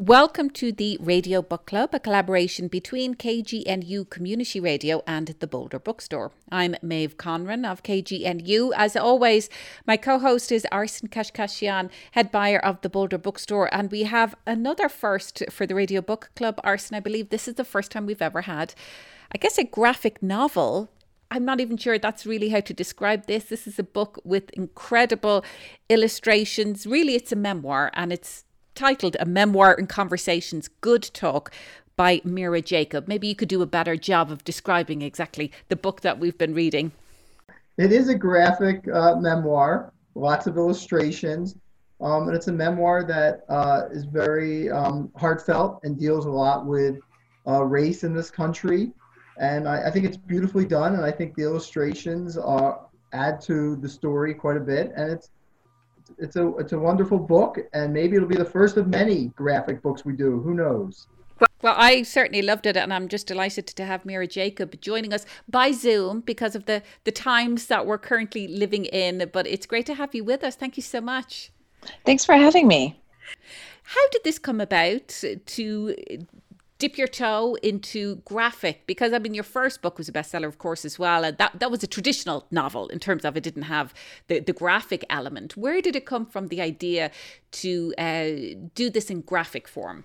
Welcome to the Radio Book Club, a collaboration between KGNU Community Radio and the Boulder Bookstore. I'm Maeve Conran of KGNU. As always, my co-host is Arsen Kashkashian, head buyer of the Boulder Bookstore, and we have another first for the Radio Book Club. Arsen, I believe this is the first time we've ever had, I guess, a graphic novel. I'm not even sure that's really how to describe this. This is a book with incredible illustrations. Really, it's a memoir, and it's titled A Memoir in Conversations, Good Talk by Mira Jacob. Maybe you could do a better job of describing exactly the book that we've been reading. It is a graphic memoir, lots of illustrations, and it's a memoir that is very heartfelt and deals a lot with race in this country. And I think it's beautifully done, and I think the illustrations add to the story quite a bit. And it's a wonderful book, and maybe it'll be the first of many graphic books we do. Who knows? Well, I certainly loved it, and I'm just delighted to have Mira Jacob joining us by Zoom because of the times that we're currently living in. But it's great to have you with us. Thank you so much. Thanks for having me. How did this come about to dip your toe into graphic? Because I mean, your first book was a bestseller, of course, as well, and that was a traditional novel in terms of it didn't have the graphic element. Where did it come from, the idea to do this in graphic form?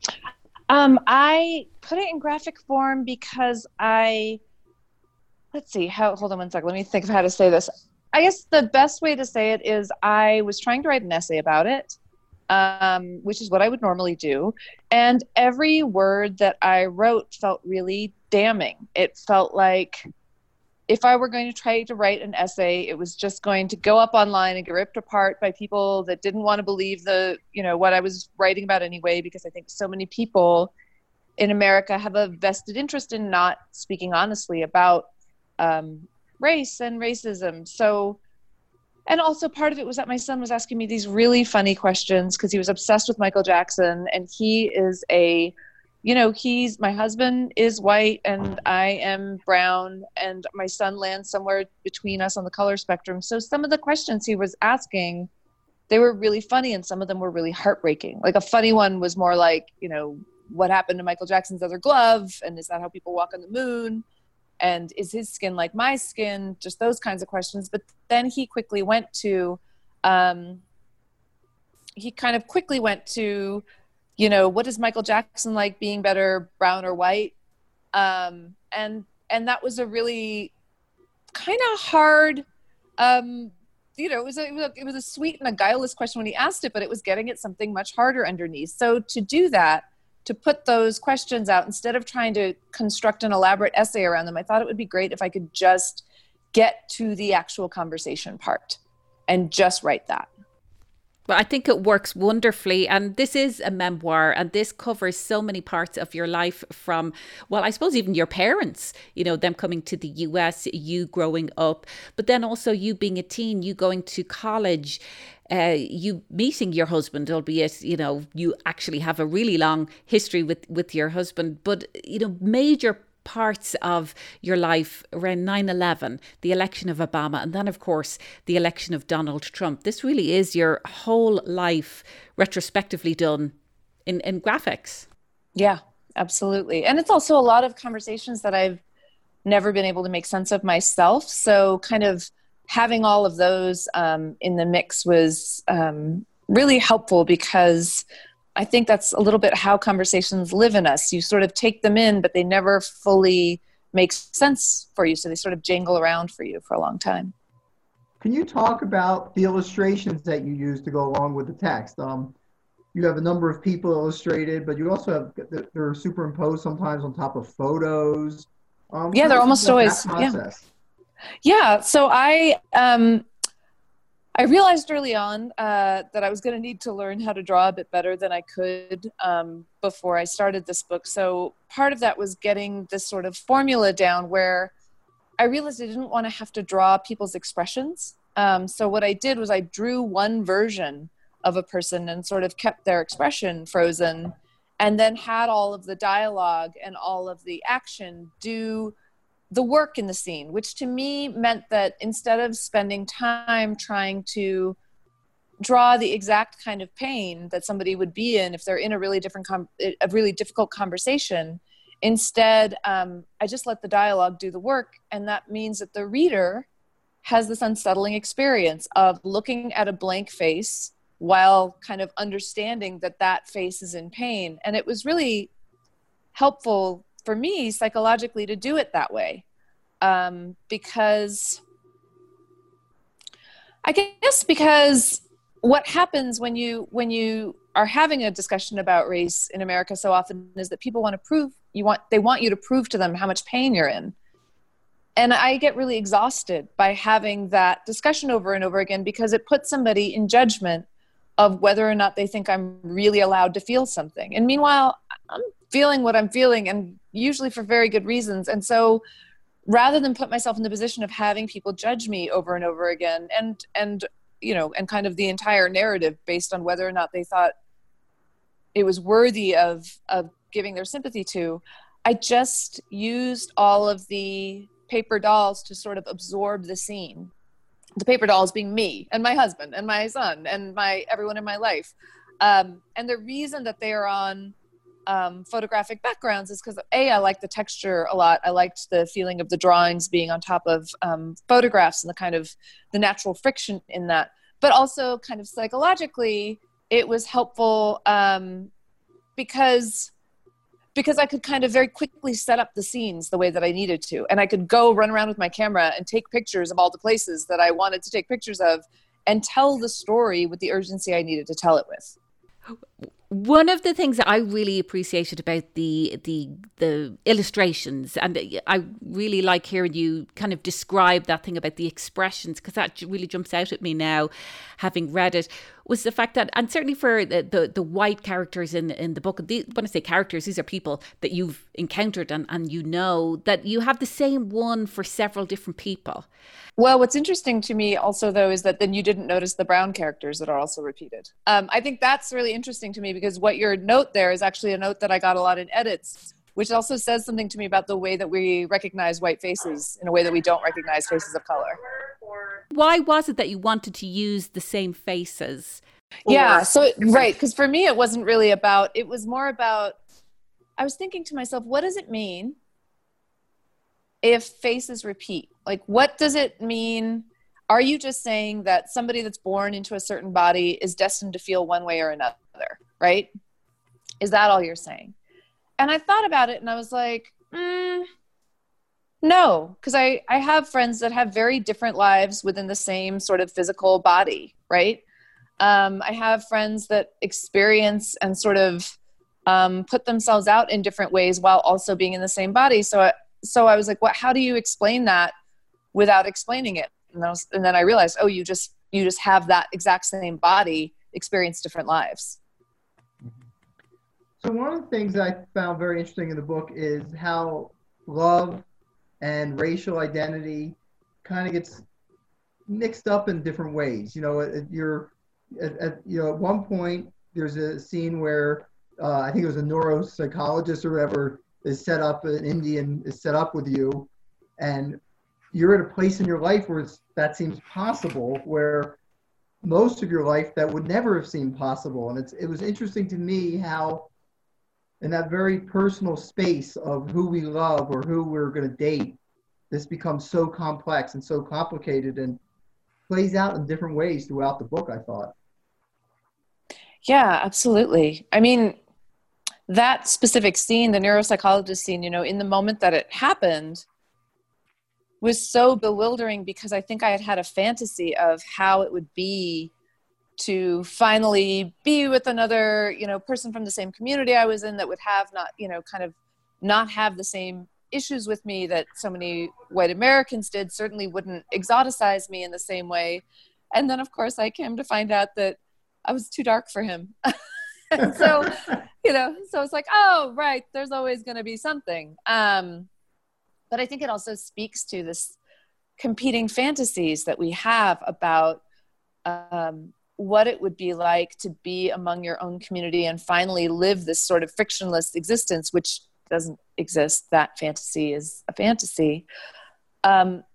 I put it in graphic form because hold on one second, let me think of how to say this. I guess the best way to say it is I was trying to write an essay about it, which is what I would normally do. And every word that I wrote felt really damning. It felt like if I were going to try to write an essay, it was just going to go up online and get ripped apart by people that didn't want to believe what I was writing about anyway, because I think so many people in America have a vested interest in not speaking honestly about race and racism. And also part of it was that my son was asking me these really funny questions because he was obsessed with Michael Jackson, and he is my husband is white and I am brown, and my son lands somewhere between us on the color spectrum. So some of the questions he was asking, they were really funny, and some of them were really heartbreaking. Like a funny one was more like, what happened to Michael Jackson's other glove? And is that how people walk on the moon? And is his skin like my skin? Just those kinds of questions. But then he quickly went to, what is Michael Jackson like, being better brown or white? And that was a really kind of hard, it was a sweet and a guileless question when he asked it, but it was getting at something much harder underneath. So to do that, to put those questions out, instead of trying to construct an elaborate essay around them, I thought it would be great if I could just get to the actual conversation part and just write that. Well, I think it works wonderfully. And this is a memoir, and this covers so many parts of your life from, well, I suppose even your parents, them coming to the US, you growing up, but then also you being a teen, you going to college, you meeting your husband, albeit, you actually have a really long history with your husband, but, major parts of your life around 9/11, the election of Obama, and then, of course, the election of Donald Trump. This really is your whole life retrospectively done in graphics. Yeah, absolutely. And it's also a lot of conversations that I've never been able to make sense of myself. So kind of having all of those in the mix was really helpful, because I think that's a little bit how conversations live in us. You sort of take them in, but they never fully make sense for you. So they sort of jangle around for you for a long time. Can you talk about the illustrations that you use to go along with the text? You have a number of people illustrated, but you also have, they're superimposed sometimes on top of photos. Yeah, they're almost always, yeah. So I realized early on that I was going to need to learn how to draw a bit better than I could before I started this book. So part of that was getting this sort of formula down where I realized I didn't want to have to draw people's expressions. So what I did was I drew one version of a person and sort of kept their expression frozen, and then had all of the dialogue and all of the action do the work in the scene, which to me meant that instead of spending time trying to draw the exact kind of pain that somebody would be in if they're in a really a really difficult conversation. Instead, I just let the dialogue do the work. And that means that the reader has this unsettling experience of looking at a blank face while kind of understanding that that face is in pain. And it was really helpful for me psychologically to do it that way. Because what happens when you are having a discussion about race in America so often is that people they want you to prove to them how much pain you're in. And I get really exhausted by having that discussion over and over again, because it puts somebody in judgment of whether or not they think I'm really allowed to feel something. And meanwhile, I'm feeling what I'm feeling, and usually for very good reasons. And so rather than put myself in the position of having people judge me over and over again, and kind of the entire narrative based on whether or not they thought it was worthy of giving their sympathy to, I just used all of the paper dolls to sort of absorb the scene. The paper dolls being me and my husband and my son and everyone in my life. And the reason that they are on photographic backgrounds is because I like the texture a lot. I liked the feeling of the drawings being on top of photographs and the kind of the natural friction in that. But also kind of psychologically, it was helpful because I could kind of very quickly set up the scenes the way that I needed to. And I could go run around with my camera and take pictures of all the places that I wanted to take pictures of and tell the story with the urgency I needed to tell it with. One of the things that I really appreciated about the illustrations, and I really like hearing you kind of describe that thing about the expressions, because that really jumps out at me now, having read it, was the fact that, and certainly for the white characters in the book, when I say characters, these are people that you've encountered and you know that you have the same one for several different people. Well, what's interesting to me also, though, is that then you didn't notice the brown characters that are also repeated. I think that's really interesting to me, because what your note there is actually a note that I got a lot in edits, which also says something to me about the way that we recognize white faces in a way that we don't recognize faces of color. Why was it that you wanted to use the same faces? Yeah, right, because for me it wasn't really about, it was more about, I was thinking to myself, what does it mean if faces repeat? Like, what does it mean? Are you just saying that somebody that's born into a certain body is destined to feel one way or another, right? Is that all you're saying? And I thought about it and I was like, no, because I have friends that have very different lives within the same sort of physical body, right? I have friends that experience and sort of put themselves out in different ways while also being in the same body. So I was like, how do you explain that without explaining it? And then I realized, you just have that exact same body experience different lives. So one of the things I found very interesting in the book is how love and racial identity kind of gets mixed up in different ways. At one point there's a scene where I think it was a neuropsychologist or whatever is set up, an Indian is set up with you, and you're at a place in your life where that seems possible, where most of your life that would never have seemed possible. And it was interesting to me how in that very personal space of who we love or who we're going to date, this becomes so complex and so complicated and plays out in different ways throughout the book, I thought. Yeah, absolutely. I mean, that specific scene, the neuropsychologist scene, in the moment that it happened was so bewildering, because I think I had a fantasy of how it would be to finally be with another, person from the same community I was in that would have not have the same issues with me that so many white Americans did, certainly wouldn't exoticize me in the same way. And then of course I came to find out that I was too dark for him. And so, so it's like, oh, right, there's always going to be something. But I think it also speaks to this competing fantasies that we have about what it would be like to be among your own community and finally live this sort of frictionless existence, which doesn't exist. That fantasy is a fantasy.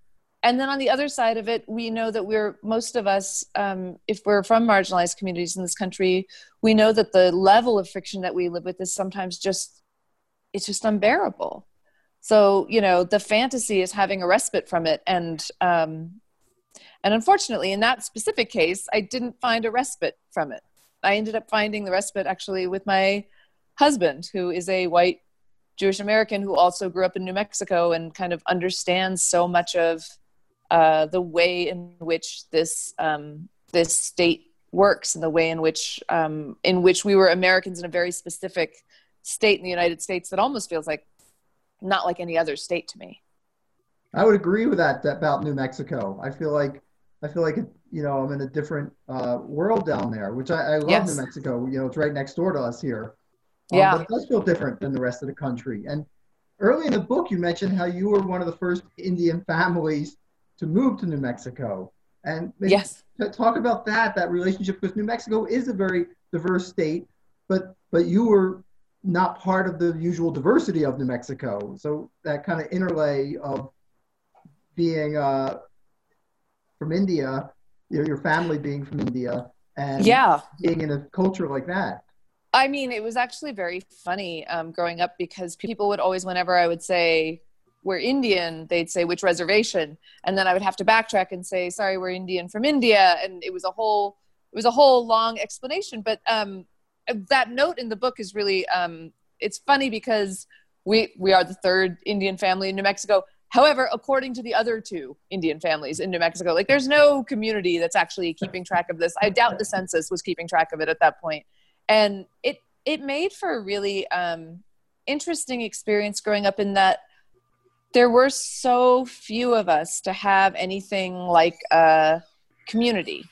And then on the other side of it, we know that most of us, if we're from marginalized communities in this country, we know that the level of friction that we live with is sometimes it's just unbearable. So, the fantasy is having a respite from it. And unfortunately, in that specific case, I didn't find a respite from it. I ended up finding the respite actually with my husband, who is a white Jewish American who also grew up in New Mexico and kind of understands so much of the way in which this state works, and the way in which we were Americans in a very specific state in the United States that almost feels like not like any other state to me. I would agree with that about New Mexico. I feel like I'm in a different world down there, which I love. Yes. New Mexico. It's right next door to us here. But it does feel different than the rest of the country. And early in the book, you mentioned how you were one of the first Indian families to move to New Mexico. And maybe talk about that relationship, because New Mexico is a very diverse state, but you were not part of the usual diversity of New Mexico. So that kind of interlay of being from India, your family being from India, and being in a culture like that. I mean, it was actually very funny growing up, because people would always, whenever I would say we're Indian, they'd say which reservation, and then I would have to backtrack and say, sorry, we're Indian from India, and it was a whole long explanation. But that note in the book is really it's funny because we are the third Indian family in New Mexico. However, according to the other two Indian families in New Mexico, like, there's no community that's actually keeping track of this. I doubt the census was keeping track of it at that point. And it made for a really interesting experience growing up, in that there were so few of us to have anything like a community.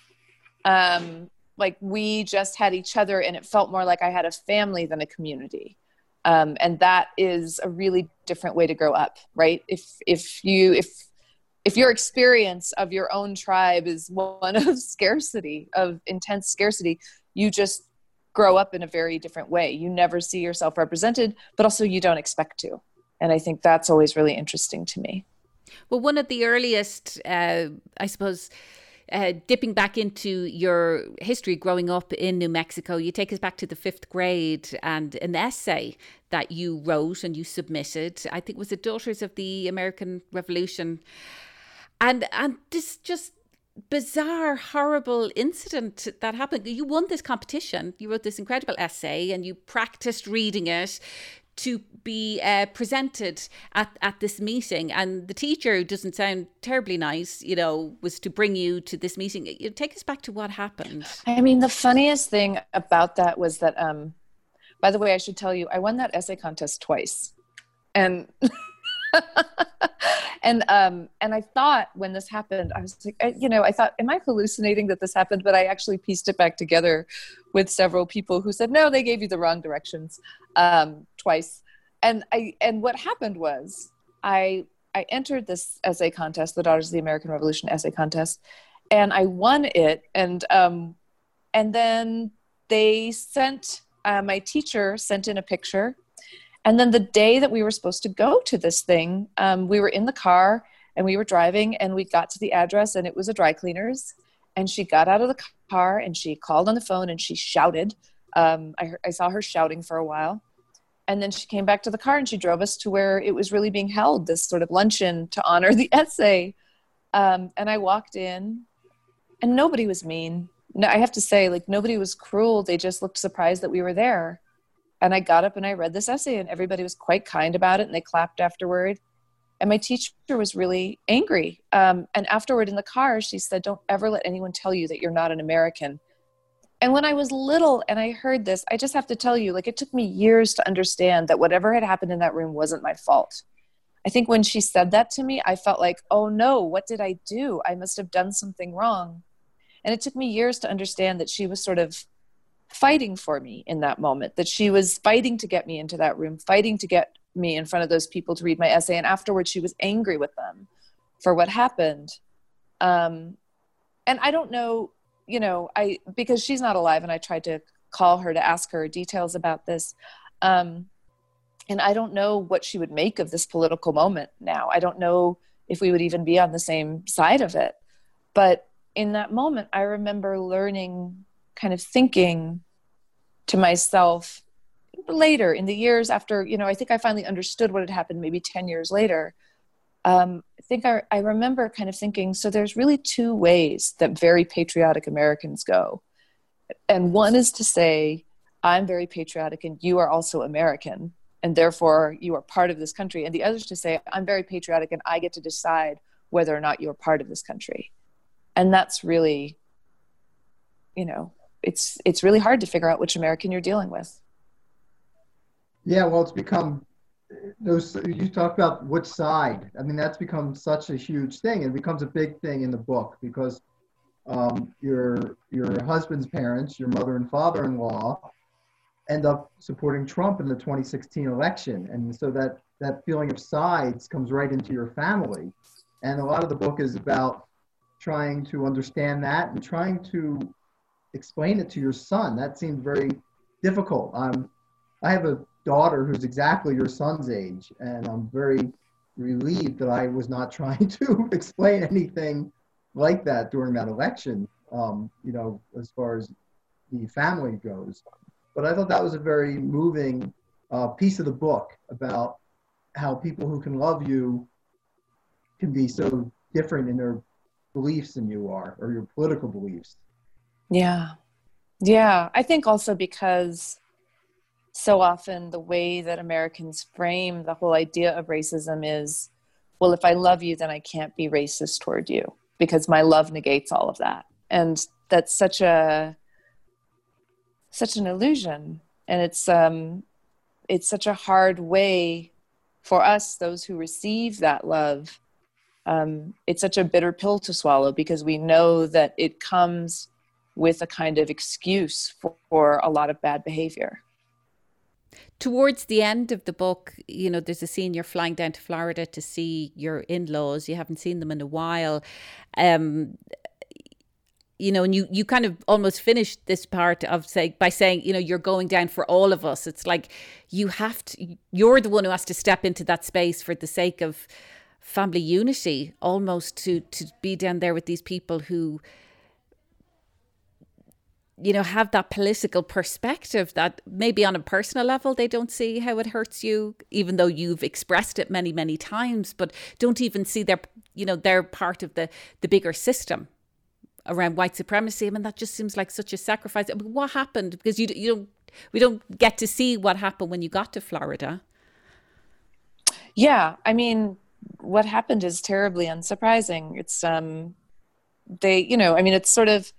Like, we just had each other, and it felt more like I had a family than a community. And that is a really different way to grow up, right? If your experience of your own tribe is one of scarcity, of intense scarcity, you just grow up in a very different way. You never see yourself represented, but also you don't expect to. And I think that's always really interesting to me. Well, one of the earliest, I suppose, dipping back into your history growing up in New Mexico, you take us back to the 5th grade and an essay that you wrote and you submitted. I think it was the Daughters of the American Revolution. And this just bizarre, horrible incident that happened. You won this competition. You wrote this incredible essay and you practiced reading it to be presented at this meeting. And the teacher, doesn't sound terribly nice, was to bring you to this meeting. Take us back to what happened. I mean, the funniest thing about that was that, by the way, I should tell you, I won that essay contest twice. And and I thought when this happened, I was like, I thought, am I hallucinating that this happened? But I actually pieced it back together with several people who said, no, they gave you the wrong directions twice. And what happened was I entered this essay contest, the Daughters of the American Revolution essay contest, and I won it. And then they sent, my teacher sent in a picture. And then the day that we were supposed to go to this thing, we were in the car and we were driving, and we got to the address, and it was a dry cleaner's. And she got out of the car and she called on the phone and she shouted. I saw her shouting for a while. And then she came back to the car and she drove us to where it was really being held, this sort of luncheon to honor the essay. And I walked in and nobody was mean. No, I have to say, like, nobody was cruel. They just looked surprised that we were there. And I got up and I read this essay, and everybody was quite kind about it, and they clapped afterward. And my teacher was really angry. And afterward in the car, she said, don't ever let anyone tell you that you're not an American. And when I was little and I heard this, I just have to tell you, like, it took me years to understand that whatever had happened in that room wasn't my fault. I think when she said that to me, I felt like, oh no, what did I do? I must have done something wrong. And it took me years to understand that she was sort of fighting for me in that moment, that she was fighting to get me into that room, fighting to get me in front of those people to read my essay. And afterwards she was angry with them for what happened. And I don't know, because she's not alive, and I tried to call her to ask her details about this. And I don't know what she would make of this political moment now. I don't know if we would even be on the same side of it. But in that moment, I remember learning, kind of thinking to myself later in the years after, I think I finally understood what had happened maybe 10 years later. I remember kind of thinking, so there's really two ways that very patriotic Americans go. And one is to say, I'm very patriotic and you are also American, and therefore you are part of this country. And the other is to say, I'm very patriotic and I get to decide whether or not you're part of this country. And that's really, it's really hard to figure out which American you're dealing with. Yeah, well, it's become you talk about which side. I mean, that's become such a huge thing. It becomes a big thing in the book because your husband's parents, your mother and father-in-law, end up supporting Trump in the 2016 election. And so that feeling of sides comes right into your family. And a lot of the book is about trying to understand that and trying to explain it to your son. That seemed very difficult. I have a daughter who's exactly your son's age, and I'm very relieved that I was not trying to explain anything like that during that election, as far as the family goes. But I thought that was a very moving piece of the book about how people who can love you can be so different in their beliefs than you are, or your political beliefs. Yeah. I think also because so often the way that Americans frame the whole idea of racism is, well, if I love you, then I can't be racist toward you because my love negates all of that. And that's such an illusion. And it's such a hard way for us, those who receive that love. It's such a bitter pill to swallow because we know that it comes with a kind of excuse for a lot of bad behavior. Towards the end of the book, there's a scene you're flying down to Florida to see your in-laws. You haven't seen them in a while. And you kind of almost finished this part by saying, you're going down for all of us. It's like you're the one who has to step into that space for the sake of family unity, almost to be down there with these people who have that political perspective that maybe on a personal level, they don't see how it hurts you, even though you've expressed it many, many times, but don't even see they're part of the bigger system around white supremacy. I mean, that just seems like such a sacrifice. I mean, what happened? Because we don't get to see what happened when you got to Florida. Yeah. I mean, what happened is terribly unsurprising. It's, it's sort of,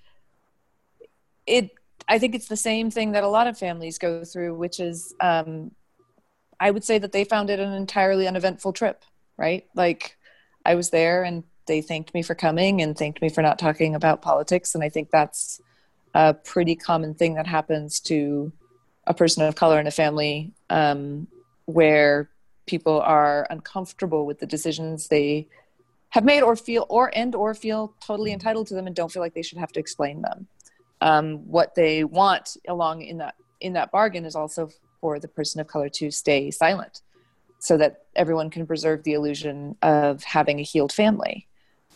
I think it's the same thing that a lot of families go through, which is, I would say that they found it an entirely uneventful trip, right? Like I was there and they thanked me for coming and thanked me for not talking about politics. And I think that's a pretty common thing that happens to a person of color in a family, where people are uncomfortable with the decisions they have made or feel totally entitled to them and don't feel like they should have to explain them. What they want along in that bargain is also for the person of color to stay silent so that everyone can preserve the illusion of having a healed family.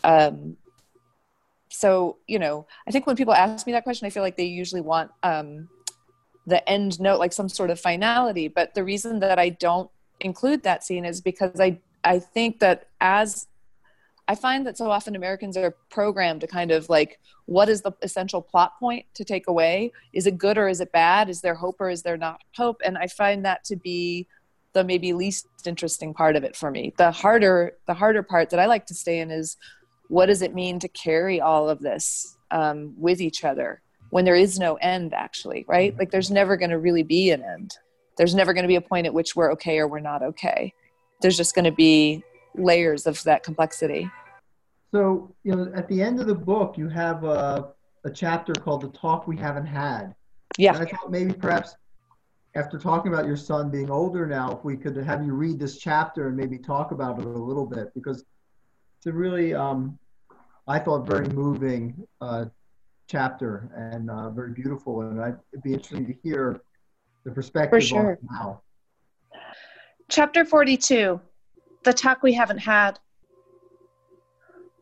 So, I think when people ask me that question, I feel like they usually want the end note, like some sort of finality. But the reason that I don't include that scene is because I think that I find that so often Americans are programmed to kind of like, what is the essential plot point to take away? Is it good or is it bad? Is there hope or is there not hope? And I find that to be the maybe least interesting part of it for me. The harder part that I like to stay in is, what does it mean to carry all of this with each other when there is no end, actually, right? Like there's never going to really be an end. There's never going to be a point at which we're okay or we're not okay. There's just going to be layers of that complexity. So, at the end of the book, you have a chapter called The Talk We Haven't Had. Yeah. And I thought maybe perhaps after talking about your son being older now, if we could have you read this chapter and maybe talk about it a little bit, because it's a really, I thought, very moving chapter and very beautiful. And it'd be interesting to hear the perspective on it now. Chapter 42, The Talk We Haven't Had.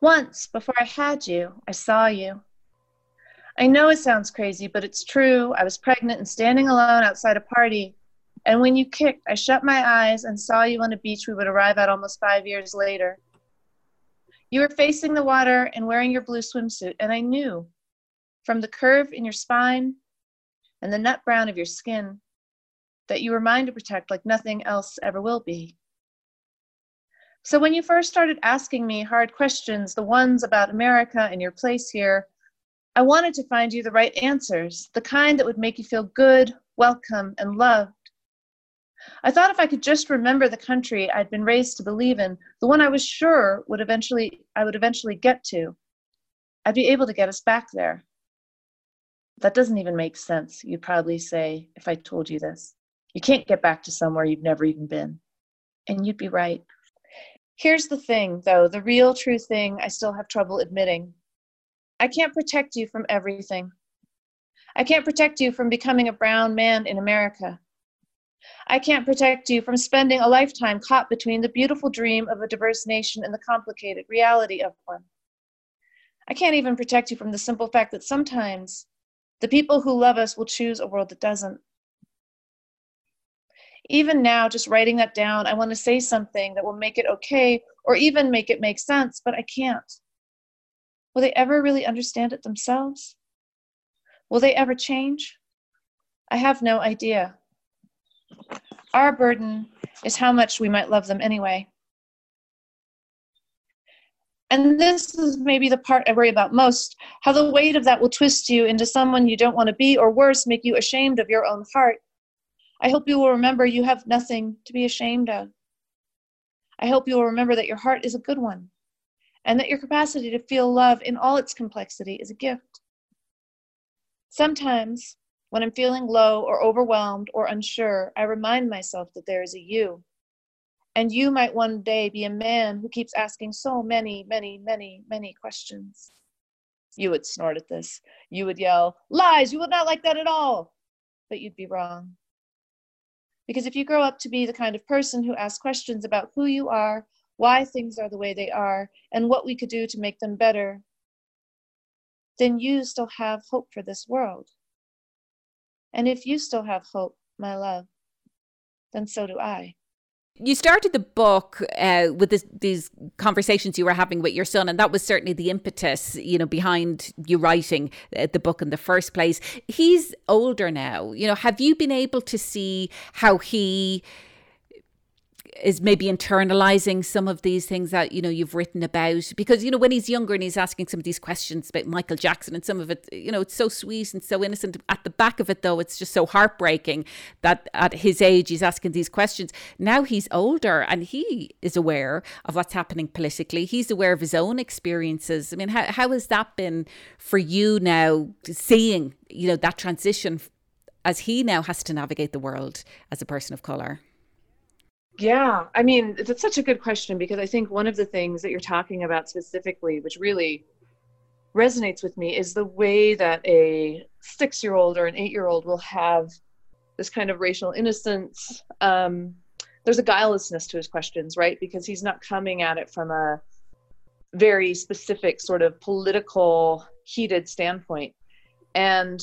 Once, before I had you, I saw you. I know it sounds crazy, but it's true. I was pregnant and standing alone outside a party. And when you kicked, I shut my eyes and saw you on a beach we would arrive at almost 5 years later. You were facing the water and wearing your blue swimsuit, and I knew, from the curve in your spine and the nut brown of your skin, that you were mine to protect like nothing else ever will be. So when you first started asking me hard questions, the ones about America and your place here, I wanted to find you the right answers, the kind that would make you feel good, welcome, and loved. I thought if I could just remember the country I'd been raised to believe in, the one I was sure I would eventually get to, I'd be able to get us back there. That doesn't even make sense, you'd probably say, if I told you this. You can't get back to somewhere you've never even been. And you'd be right. Here's the thing, though, the real true thing I still have trouble admitting. I can't protect you from everything. I can't protect you from becoming a brown man in America. I can't protect you from spending a lifetime caught between the beautiful dream of a diverse nation and the complicated reality of one. I can't even protect you from the simple fact that sometimes the people who love us will choose a world that doesn't. Even now, just writing that down, I want to say something that will make it okay or even make it make sense, but I can't. Will they ever really understand it themselves? Will they ever change? I have no idea. Our burden is how much we might love them anyway. And this is maybe the part I worry about most, how the weight of that will twist you into someone you don't want to be, or worse, make you ashamed of your own heart. I hope you will remember you have nothing to be ashamed of. I hope you will remember that your heart is a good one, and that your capacity to feel love in all its complexity is a gift. Sometimes, when I'm feeling low or overwhelmed or unsure, I remind myself that there is a you. And you might one day be a man who keeps asking so many, many, many, many questions. You would snort at this. You would yell, "Lies, you would not like that at all." But you'd be wrong. Because if you grow up to be the kind of person who asks questions about who you are, why things are the way they are, and what we could do to make them better, then you still have hope for this world. And if you still have hope, my love, then so do I. You started the book with these conversations you were having with your son, and that was certainly the impetus, behind you writing the book in the first place. He's older now. Have you been able to see how he is maybe internalizing some of these things that, you've written about? Because, when he's younger and he's asking some of these questions about Michael Jackson and some of it, it's so sweet and so innocent. At the back of it, though, it's just so heartbreaking that at his age, he's asking these questions. Now he's older and he is aware of what's happening politically. He's aware of his own experiences. I mean, how has that been for you now, seeing, that transition as he now has to navigate the world as a person of colour? Yeah, I mean, it's such a good question, because I think one of the things that you're talking about specifically, which really resonates with me, is the way that a 6-year-old or an 8-year-old will have this kind of racial innocence. There's a guilelessness to his questions, right? Because he's not coming at it from a very specific sort of political, heated standpoint. And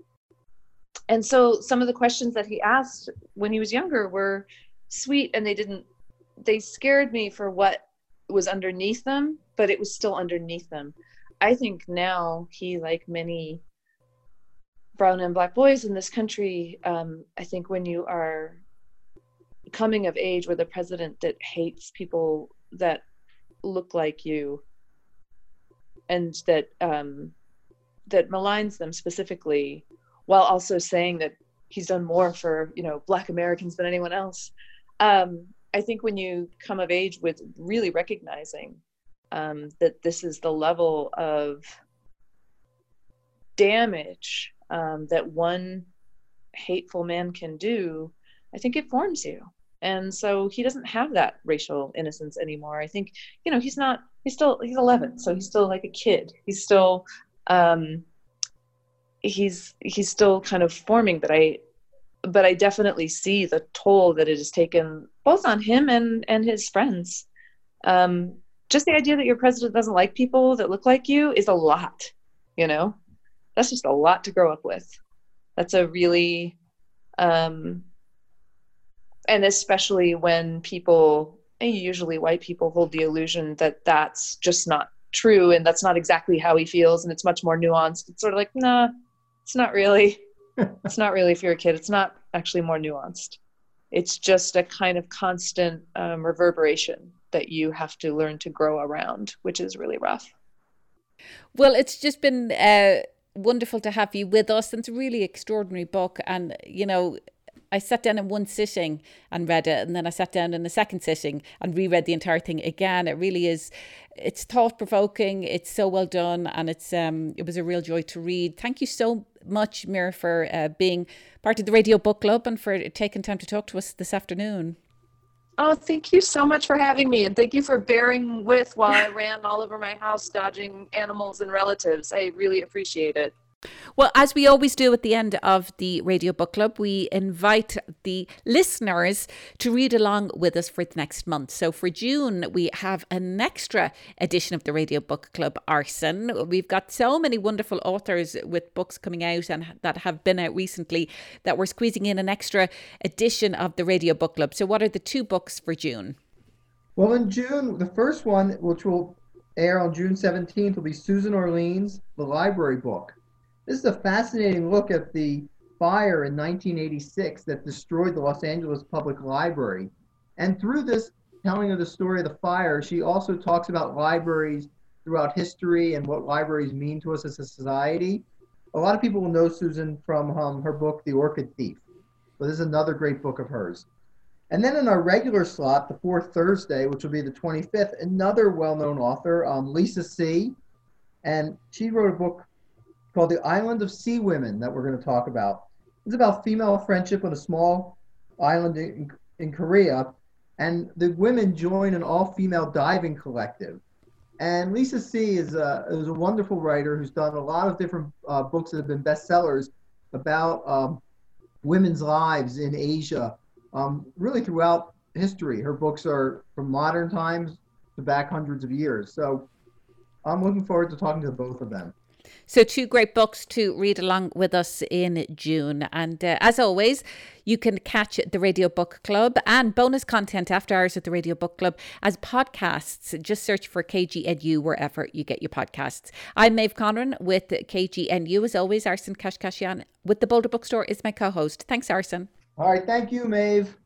so some of the questions that he asked when he was younger were sweet, and they scared me for what was underneath them, but it was still underneath them. I think now he, like many brown and black boys in this country, I think when you are coming of age with a president that hates people that look like you, and that maligns them specifically, while also saying that he's done more for, Black Americans than anyone else. I think when you come of age with really recognizing that this is the level of damage that one hateful man can do, I think it forms you. And so he doesn't have that racial innocence anymore. I think, he's 11, so he's still like a kid. He's still, he's still kind of forming, but I definitely see the toll that it has taken both on him and his friends. just the idea that your president doesn't like people that look like you is a lot, you know? That's just a lot to grow up with. That's a really, and especially when people, and usually white people, hold the illusion that that's just not true and that's not exactly how he feels and it's much more nuanced. It's sort of like, nah, it's not really. It's not really, if you're a kid, it's not actually more nuanced. It's just a kind of constant reverberation that you have to learn to grow around, which is really rough. Well, it's just been wonderful to have you with us. It's a really extraordinary book. And, you know, I sat down in one sitting and read it, and then I sat down in a second sitting and reread the entire thing again. It really is, it's thought-provoking, it's so well done, and it was a real joy to read. Thank you so much, Mir, for being part of the Radio Book Club and for taking time to talk to us this afternoon. Oh, thank you so much for having me, and thank you for bearing with while I ran all over my house dodging animals and relatives. I really appreciate it. Well, as we always do at the end of the Radio Book Club, we invite the listeners to read along with us for the next month. So for June, we have an extra edition of the Radio Book Club, Arson. We've got so many wonderful authors with books coming out and that have been out recently that we're squeezing in an extra edition of the Radio Book Club. So what are the 2 books for June? Well, in June, the first one, which will air on June 17th, will be Susan Orlean's The Library Book. This is a fascinating look at the fire in 1986 that destroyed the Los Angeles Public Library. And through this telling of the story of the fire, she also talks about libraries throughout history and what libraries mean to us as a society. A lot of people will know Susan from her book, The Orchid Thief. So this is another great book of hers. And then in our regular slot, the 4th Thursday, which will be the 25th, another well-known author, Lisa See. And she wrote a book called The Island of Sea Women that we're going to talk about. It's about female friendship on a small island in Korea, and the women join an all-female diving collective. And Lisa See is a wonderful writer who's done a lot of different books that have been bestsellers about women's lives in Asia, really throughout history. Her books are from modern times to back hundreds of years. So I'm looking forward to talking to both of them. So 2 great books to read along with us in June. And as always, you can catch the Radio Book Club and bonus content after hours at the Radio Book Club as podcasts. Just search for KGNU wherever you get your podcasts. I'm Maeve Conran with KGNU. As always, Arson Kashkashian with the Boulder Bookstore is my co-host. Thanks, Arson. All right. Thank you, Maeve.